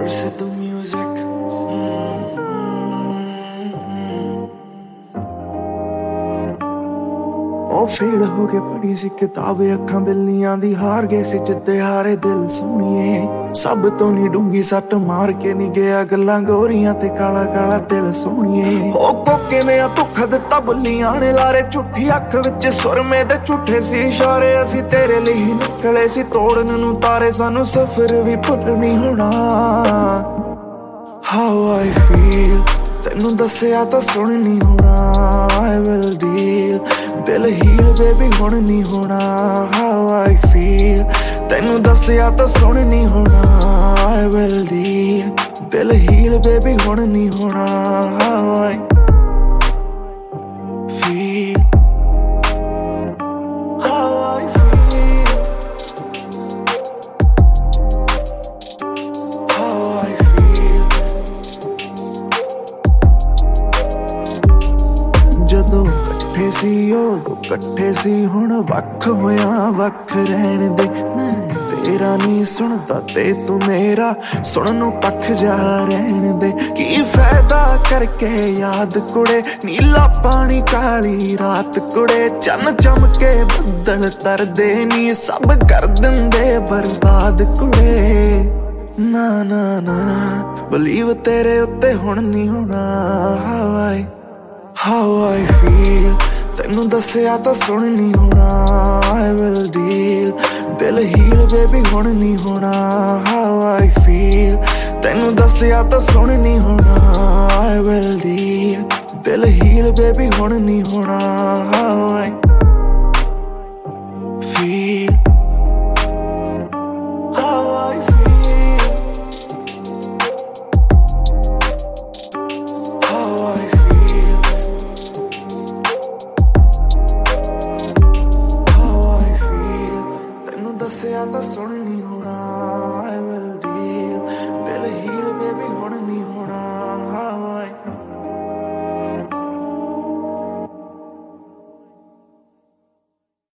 Sidhu music. ਉਹ fail ਹੋ ਕੇ ਪੜੀ ਸੀ ਕਿਤਾਬ ਅੱਖਾਂ ਬਿੱਲੀਆਂ ਦੀ ਹਾਰ ਗਏ ਸੀ ਜਿੱਦੇ ਹਾਰੇ ਦਿਲ ਸੋਹਣੀਏ ਸਭ ਤੋਂ ਨੀ ਡੂੰਗੀ ਸੱਟ ਮਾਰ ਕੇ ਨੀ ਗਿਆ ਗੱਲਾਂ ਗੋਰੀਆਂ ਤੇ ਕਾਲਾ ਕਾਲਾ ਦਿਲ ਸੋਹਣੀਏ ਉਹ ਕੋਕੇ ਨੇ ਧੋਖਾ ਦਿੱਤਾ ਬੁੱਲੀਆਂ ਨੇ ਲਾਰੇ ਝੂਠੀ ਅੱਖ ਵਿੱਚ ਸੁਰਮੇ ਦੇ ਝੂਠੇ ਸੀ ਇਸ਼ਾਰੇ ਅਸੀਂ ਤੇਰੇ ਲਈ ਨਿਕਲੇ ਸੀ ਤੋੜਨ ਨੂੰ ਤਾਰੇ ਸਾਨੂੰ ਸਫ਼ਰ ਵੀ ਭੁੱਲ ਨਹੀਂ ਹੋਣਾ How I feel ਤੈਨੂੰ ਦੱਸਿਆ ਤਾਂ ਸੁਣ ਨਹੀਂ ਹੋਣਾ I will deal ਦਿਲ ਹੀਲ ਬੇਬੀ ਹੁਣ ਨਹੀਂ ਹੋਣਾ How I feel ਤੈਨੂੰ ਦੱਸਿਆ ਤਾਂ ਸੁਣ ਨਹੀਂ ਹੋਣਾ I will deal ਦਿਲ ਹੀਲ ਬੇਬੀ ਹੁਣ ਨਹੀਂ ਹੋਣਾ How I feel How I feel How I feel ਜਦੋਂ ਇਕੱਠੇ ਸੀ ਉਦੋਂ ਇਕੱਠੇ ਸੀ ਹੁਣ ਵੱਖ ਹੋਇਆ ਵੱਖ ਰਹਿਣ ਦੇ ਮੈਂ ਤੇਰਾ ਨਹੀਂ ਸੁਣਦਾ ਤੇ ਤੂੰ ਮੇਰਾ ਸੁਣਨ ਨੂੰ ਪੱਖ ਜਾ ਰਹਿਣ ਦੇ ਕੀ ਫਾਇਦਾ ਕਰਕੇ ਯਾਦ ਕੁੜੇ ਨੀਲਾ ਪਾਣੀ ਕਾਲੀ ਰਾਤ ਕੁੜੇ ਚੰਨ ਚਮਕੇ ਬੱਦਲ ਤਰਦੇ ਨੀ ਸਭ ਕਰ ਦਿੰਦੇ ਬਰਬਾਦ ਕੁੜੇ ਨਾ ਨਾ ਨਾ ਬਲੀਵ ਤੇਰੇ ਉੱਤੇ ਹੁਣ ਨਹੀਂ ਹੋਣਾ How I feel ਤੈਨੂੰ ਦੱਸਿਆ ਤਾਂ ਸੁਣ ਨਹੀਂ ਹੋਣਾ I will deal ਦਿਲ ਹੀਲ ਬੇਬੀ ਹੁਣ ਨਹੀਂ ਹੋਣਾ How I feel ਤੈਨੂੰ ਦੱਸਿਆ ਤਾਂ ਸੁਣ ਨਹੀਂ ਹੋਣਾ I will deal ਦਿਲ ਹੀਲ ਬੇਬੀ ਹੁਣ ਨਹੀਂ ਹੋਣਾ How I feel How I feel How I feel ਦੱਸਿਆ ਤਾਂ ਸੁਣ